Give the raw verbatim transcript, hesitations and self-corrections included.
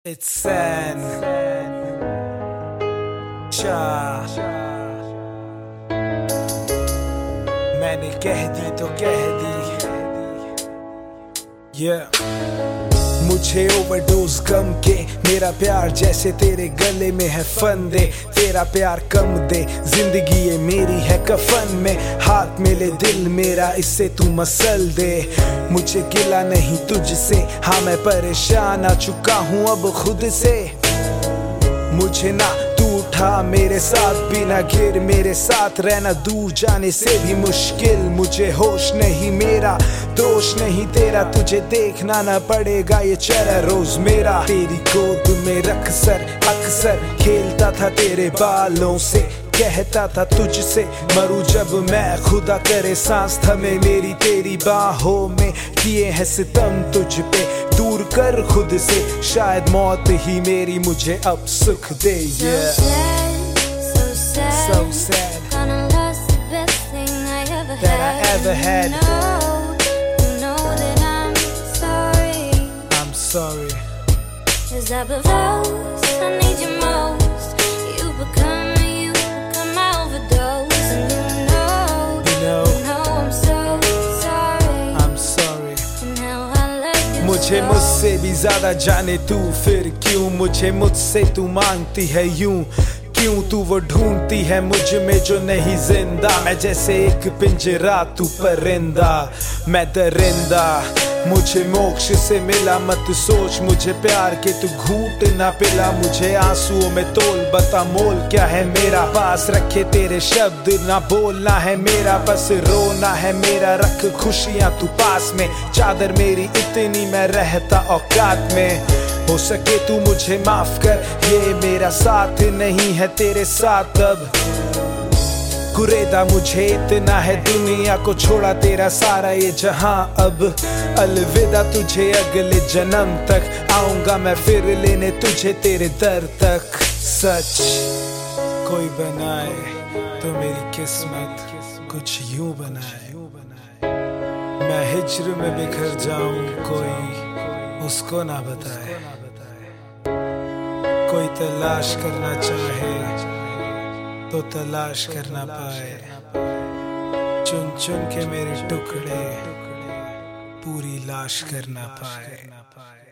It's San Cha मैंने कह दी तो कह दी yeah. मुझे ओवरडोज गम के मेरा प्यार जैसे तेरे गले में है फंदे, तेरा प्यार कम दे, जिंदगी ये मेरी है कफन में, हाथ में ले दिल मेरा इससे तू मसल दे। मुझे गिला नहीं तुझसे, हाँ मैं परेशान आ चुका हूँ अब खुद से। मुझे ना तू उठा मेरे साथ भी ना गिर, मेरे साथ रहना दूर जाने से भी मुश्किल। मुझे होश नहीं मेरा दोष नहीं तेरा, तुझे देखना ना पड़ेगा ये चेहरा रोज मेरा। तेरी गोद में रख सर अक्सर खेलता था तेरे बालों से, कहता था तुझसे मरूं जब मैं, खुदा करे सांस थमे मेरी तेरी बाहों में। किए हैं सितम तुझ पे दूर कर खुद से, शायद मौत ही मेरी मुझे अब सुख दे। yeah. So sad, so sad, so sad. Gonna lose the best thing I ever that had. I ever had. You know, you know that I'm sorry. I'm sorry. Cause up close, I need you most. You become me, you become my overdose. And you know, you know, you know I'm so sorry. I'm sorry. And how I let you मुझे go. मुझसे भी ज्यादा जाने तू, फिर क्यों मुझे मुझसे तू मांगती है यूं? क्यों तू वो ढूंढती है मुझ में जो नहीं जिंदा? मैं जैसे एक पिंजरा तू परिंदा, मैं दरिंदा। मुझे मोक्ष से मिला मत सोच, मुझे प्यार के तू घूंट ना पिला। मुझे आंसुओं में तोल बता मोल क्या है मेरा, पास रखे तेरे शब्द ना बोलना है मेरा, बस रोना है मेरा। रख खुशियां तू पास में, चादर मेरी इतनी मैं रहता औकात में। हो सके तू मुझे माफ कर, ये मेरा साथ नहीं है तेरे साथ अब। कुरेदा मुझे इतना है दुनिया को छोड़ा तेरा सारा ये जहां अब। अलविदा तुझे अगले जन्म तक, आऊंगा मैं फिर लेने तुझे तेरे दर तक। सच कोई बनाए तो मेरी किस्मत कुछ यूं बनाए, मैं हिज्र में बिखर जाऊं कोई उसको ना बताए। कोई तलाश करना चाहे तो तलाश कर ना पाए, चुन चुन के मेरे टुकड़े पूरी लाश कर ना पाए।